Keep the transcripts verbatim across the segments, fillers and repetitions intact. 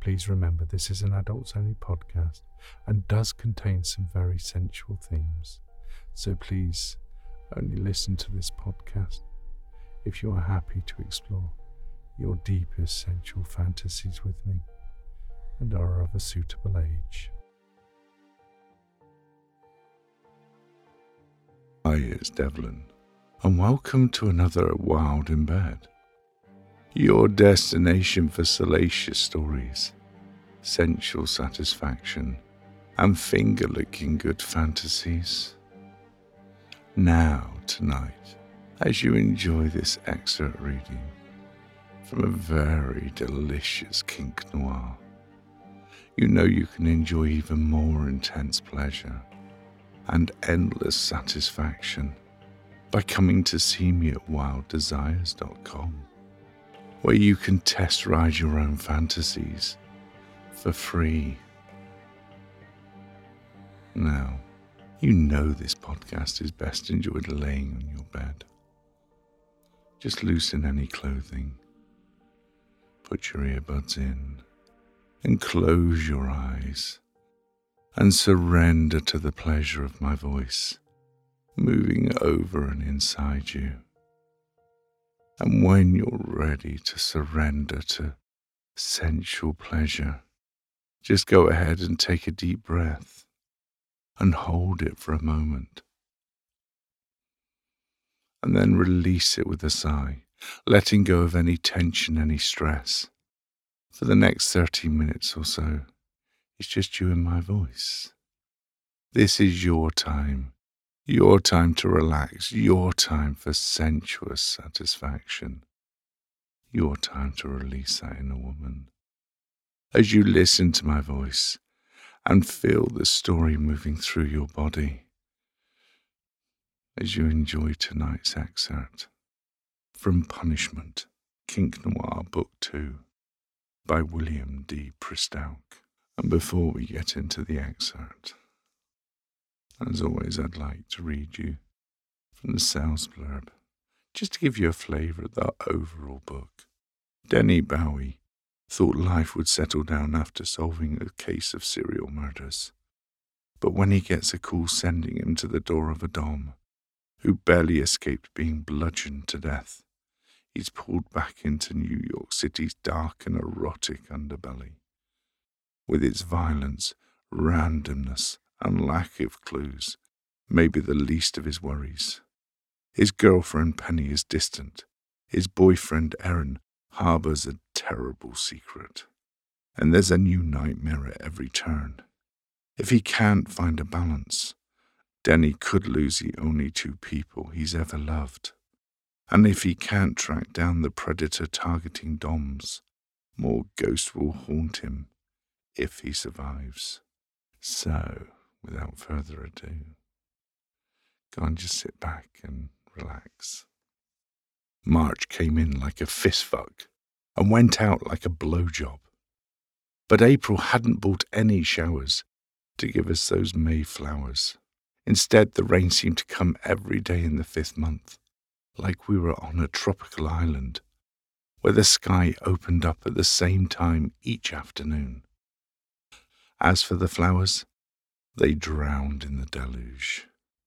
please remember this is an adults-only podcast and does contain some very sensual themes. So please only listen to this podcast if you are happy to explore your deepest sensual fantasies with me and are of a suitable age. Hi, it's Devlin, and welcome to another Wild in Bed, your destination for salacious stories, sensual satisfaction, and finger-licking good fantasies. Now, tonight, as you enjoy this excerpt reading from a very delicious kink noir, you know you can enjoy even more intense pleasure and endless satisfaction by coming to see me at wild desires dot com, where you can test ride your own fantasies for free. Now, you know this podcast is best enjoyed laying on your bed. Just loosen any clothing, put your earbuds in, and close your eyes, and surrender to the pleasure of my voice moving over and inside you. And when you're ready to surrender to sensual pleasure, just go ahead and take a deep breath and hold it for a moment. And then release it with a sigh, letting go of any tension, any stress. For the next thirty minutes or so, it's just you and my voice. This is your time, your time to relax, your time for sensuous satisfaction, your time to release that inner woman. As you listen to my voice and feel the story moving through your body, as you enjoy tonight's excerpt from Punishment, Kink Noir Book two by William D. Pristouk. And before we get into the excerpt, as always, I'd like to read you from the sales blurb, just to give you a flavour of the overall book. Denny Bowie thought life would settle down after solving a case of serial murders. But when he gets a call sending him to the door of a dom who barely escaped being bludgeoned to death, he's pulled back into New York City's dark and erotic underbelly. With its violence, randomness, and lack of clues, may be the least of his worries. His girlfriend Penny is distant. His boyfriend Aaron harbours a terrible secret. And there's a new nightmare at every turn. If he can't find a balance, Denny could lose the only two people he's ever loved. And if he can't track down the predator targeting doms, more ghosts will haunt him if he survives. So, without further ado, go and just sit back and relax. March came in like a fistfuck and went out like a blowjob. But April hadn't bought any showers to give us those May flowers. Instead, the rain seemed to come every day in the fifth month, like we were on a tropical island, where the sky opened up at the same time each afternoon. As for the flowers, they drowned in the deluge.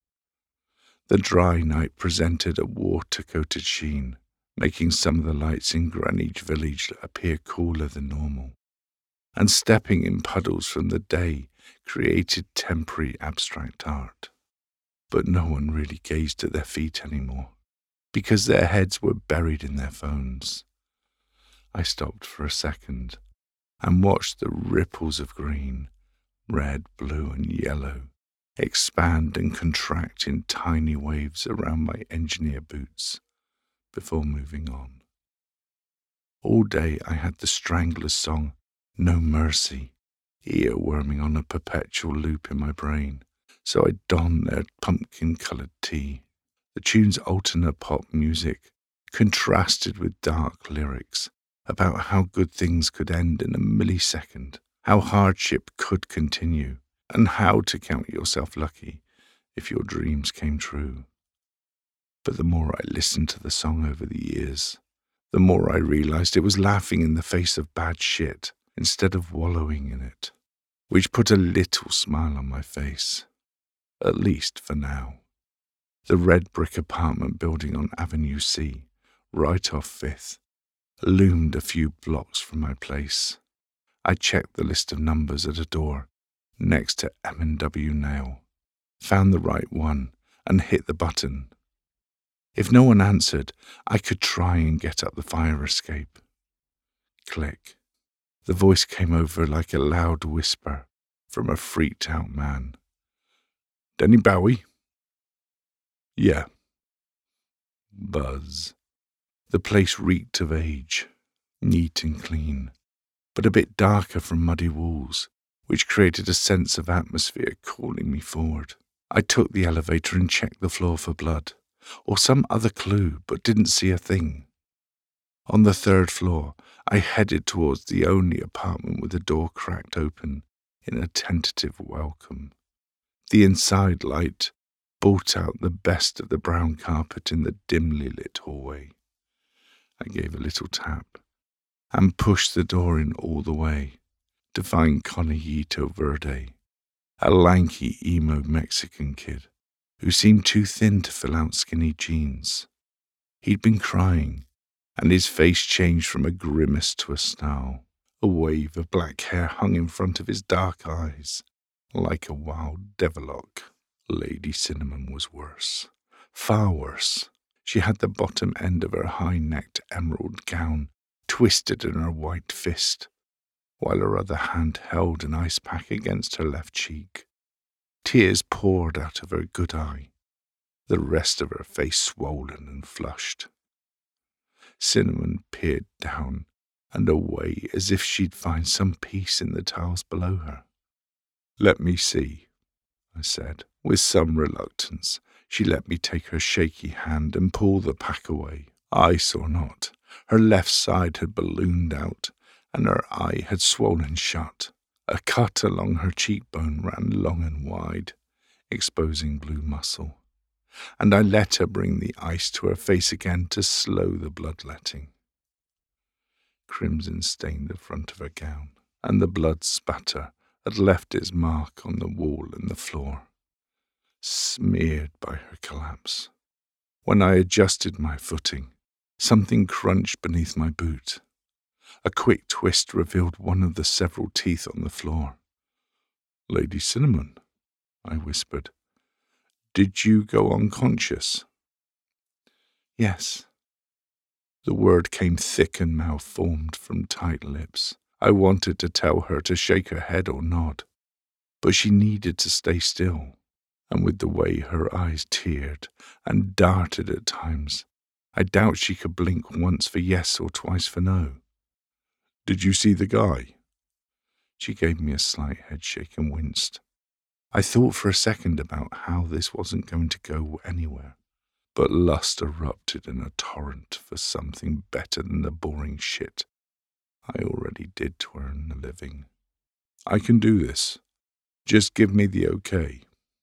The dry night presented a water-coated sheen, making some of the lights in Greenwich Village appear cooler than normal, and stepping in puddles from the day created temporary abstract art. But no one really gazed at their feet anymore, because their heads were buried in their phones. I stopped for a second and watched the ripples of green, red, blue, and yellow expand and contract in tiny waves around my engineer boots before moving on. All day I had the Stranglers song, No Mercy, earworming on a perpetual loop in my brain, so I donned their pumpkin-coloured tee. The tune's alternate pop music contrasted with dark lyrics about how good things could end in a millisecond, how hardship could continue, and how to count yourself lucky if your dreams came true. But the more I listened to the song over the years, the more I realized it was laughing in the face of bad shit instead of wallowing in it, which put a little smile on my face, at least for now. The red brick apartment building on Avenue C, right off Fifth, loomed a few blocks from my place. I checked the list of numbers at a door next to M and W Nail, found the right one, and hit the button. If no one answered, I could try and get up the fire escape. Click. The voice came over like a loud whisper from a freaked-out man. Denny Bowie? Yeah. Buzz. The place reeked of age, neat and clean, but a bit darker from muddy walls, which created a sense of atmosphere calling me forward. I took the elevator and checked the floor for blood, or some other clue, but didn't see a thing. On the third floor, I headed towards the only apartment with the door cracked open in a tentative welcome. The inside light brought out the best of the brown carpet in the dimly lit hallway. I gave a little tap and pushed the door in all the way to find Conejito Verde, a lanky emo Mexican kid who seemed too thin to fill out skinny jeans. He'd been crying, and his face changed from a grimace to a snarl. A wave of black hair hung in front of his dark eyes, like a wild devilock. Lady Cinnamon was worse, far worse. She had the bottom end of her high-necked emerald gown twisted in her white fist, while her other hand held an ice pack against her left cheek. Tears poured out of her good eye, the rest of her face swollen and flushed. Cinnamon peered down and away as if she'd find some peace in the tiles below her. Let me see, I said. With some reluctance, she let me take her shaky hand and pull the pack away. I saw not. Her left side had ballooned out, and her eye had swollen shut. A cut along her cheekbone ran long and wide, exposing blue muscle, and I let her bring the ice to her face again to slow the bloodletting. Crimson stained the front of her gown, and the blood spatter had left its mark on the wall and the floor, smeared by her collapse. When I adjusted my footing, something crunched beneath my boot. A quick twist revealed one of the several teeth on the floor. Lady Cinnamon, I whispered, did you go unconscious? Yes. The word came thick and malformed from tight lips. I wanted to tell her to shake her head or nod, but she needed to stay still, and with the way her eyes teared and darted at times, I doubt she could blink once for yes or twice for no. Did you see the guy? She gave me a slight headshake and winced. I thought for a second about how this wasn't going to go anywhere, but lust erupted in a torrent for something better than the boring shit I already did to earn a living. I can do this. Just give me the okay.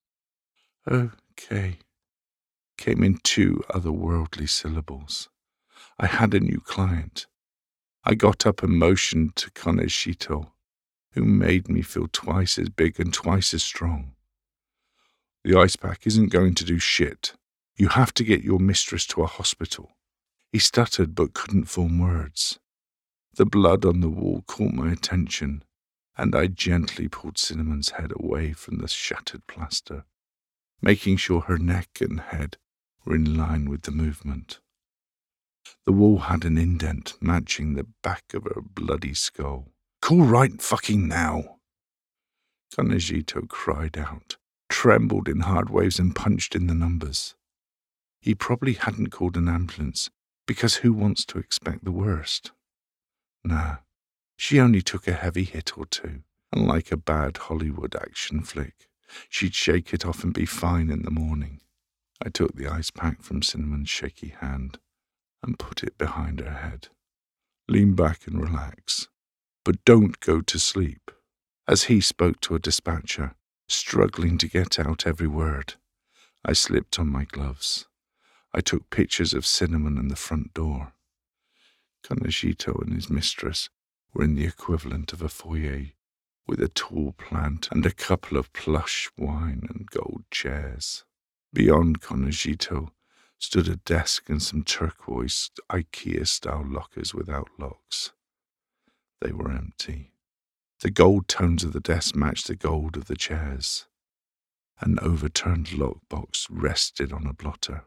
Okay came in two otherworldly syllables. I had a new client. I got up and motioned to Conejito, who made me feel twice as big and twice as strong. The ice pack isn't going to do shit. You have to get your mistress to a hospital. He stuttered but couldn't form words. The blood on the wall caught my attention, and I gently pulled Cinnamon's head away from the shattered plaster, making sure her neck and head were in line with the movement. The wall had an indent matching the back of her bloody skull. Cool right fucking now! Conejito cried out, trembled in hard waves and punched in the numbers. He probably hadn't called an ambulance, because who wants to expect the worst? Nah, she only took a heavy hit or two, and like a bad Hollywood action flick, she'd shake it off and be fine in the morning. I took the ice pack from Cinnamon's shaky hand and put it behind her head. Lean back and relax, but don't go to sleep. As he spoke to a dispatcher, struggling to get out every word, I slipped on my gloves. I took pictures of Cinnamon and the front door. Conejito and his mistress were in the equivalent of a foyer, with a tall plant and a couple of plush wine and gold chairs. Beyond Conejito stood a desk and some turquoise IKEA-style lockers without locks. They were empty. The gold tones of the desk matched the gold of the chairs. An overturned lockbox rested on a blotter.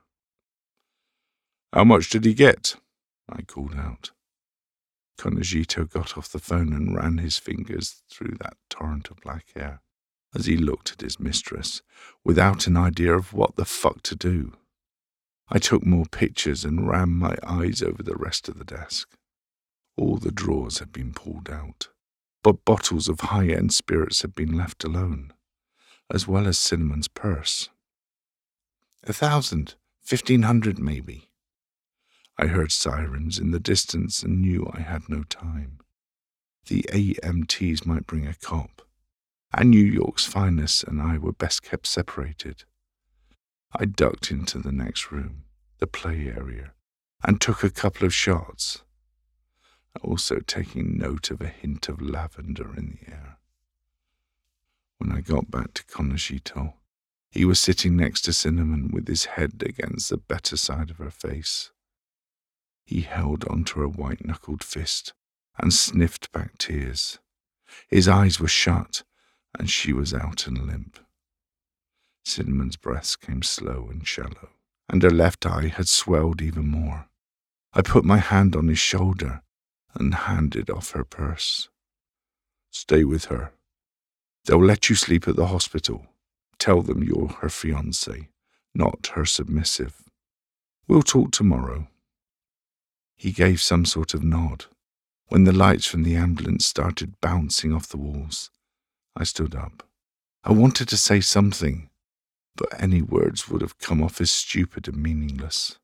"How much did he get?" I called out. Conejito got off the phone and ran his fingers through that torrent of black hair as he looked at his mistress, without an idea of what the fuck to do. I took more pictures and ran my eyes over the rest of the desk. All the drawers had been pulled out, but bottles of high-end spirits had been left alone, as well as Cinnamon's purse. A thousand, fifteen hundred maybe. I heard sirens in the distance and knew I had no time. The A M Ts might bring a cop, and New York's finest and I were best kept separated. I ducked into the next room, the play area, and took a couple of shots, also taking note of a hint of lavender in the air. When I got back to Conejito, he was sitting next to Cinnamon with his head against the better side of her face. He held onto her white-knuckled fist and sniffed back tears. His eyes were shut, and she was out and limp. Cinnamon's breaths came slow and shallow, and her left eye had swelled even more. I put my hand on his shoulder and handed off her purse. "Stay with her. They'll let you sleep at the hospital. Tell them you're her fiancé, not her submissive. We'll talk tomorrow." He gave some sort of nod. When the lights from the ambulance started bouncing off the walls, I stood up. I wanted to say something, but any words would have come off as stupid and meaningless.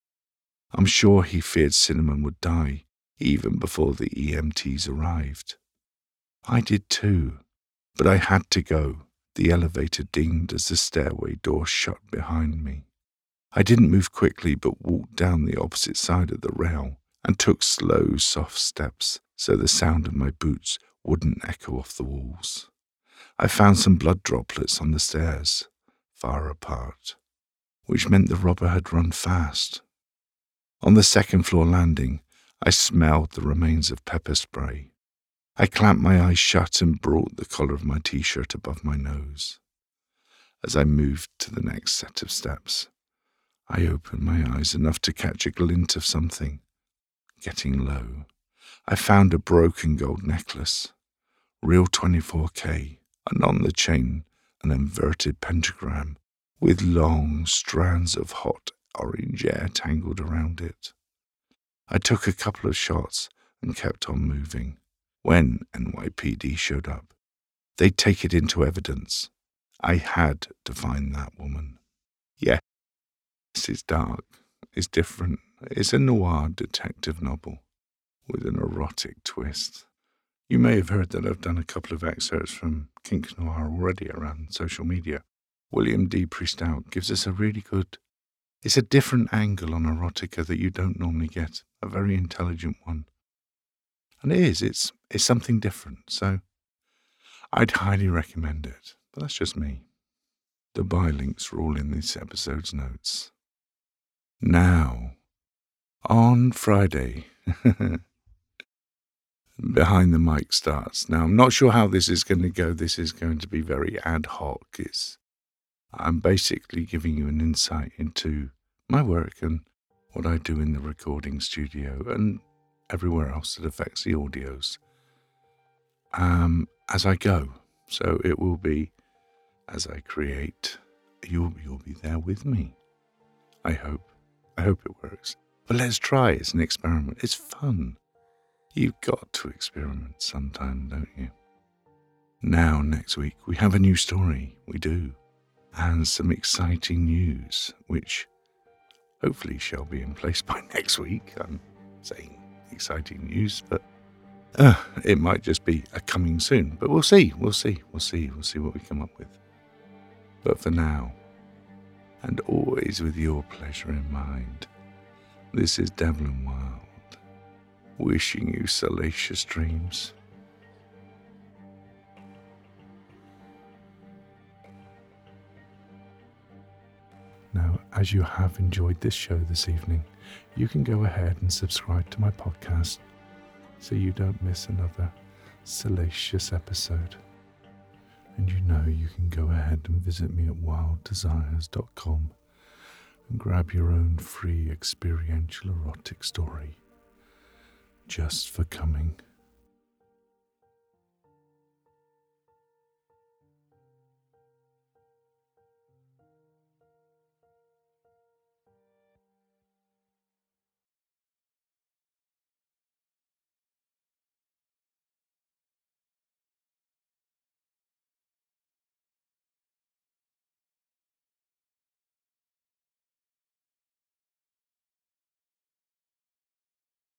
I'm sure he feared Cinnamon would die even before the E M Ts arrived. I did too, but I had to go. The elevator dinged as the stairway door shut behind me. I didn't move quickly, but walked down the opposite side of the rail and took slow, soft steps so the sound of my boots wouldn't echo off the walls. I found some blood droplets on the stairs, far apart, which meant the robber had run fast. On the second floor landing, I smelled the remains of pepper spray. I clamped my eyes shut and brought the collar of my t-shirt above my nose. As I moved to the next set of steps, I opened my eyes enough to catch a glint of something. Getting low, I found a broken gold necklace, real twenty-four K, and on the chain an inverted pentagram with long strands of hot orange hair tangled around it. I took a couple of shots and kept on moving. When N Y P D showed up, they'd take it into evidence. I had to find that woman. Yes, it's dark, it's different. It's a noir detective novel with an erotic twist. You may have heard that I've done a couple of excerpts from Kink Noir already around social media. William D. Priesthout gives us a really good, it's a different angle on erotica that you don't normally get, a very intelligent one. And it is, it's, it's something different, so I'd highly recommend it, but that's just me. The buy links are all in this episode's notes. Now, on Friday, Behind the Mic starts. Now, I'm not sure how this is going to go. This is going to be very ad hoc. It's, I'm basically giving you an insight into my work and what I do in the recording studio and everywhere else that affects the audios um, as I go. So it will be as I create. You'll, you'll be there with me. I hope. I hope it works. But let's try. It's an experiment. It's fun. You've got to experiment sometime, don't you? Now, next week, we have a new story. We do. And some exciting news, which hopefully shall be in place by next week. I'm saying exciting news, but uh, it might just be a coming soon. But we'll see. We'll see. We'll see. We'll see what we come up with. But for now, and always with your pleasure in mind, this is Devlin Wild, wishing you salacious dreams. Now, as you have enjoyed this show this evening, you can go ahead and subscribe to my podcast so you don't miss another salacious episode. And you know you can go ahead and visit me at wild desires dot com and grab your own free experiential erotic story just for coming.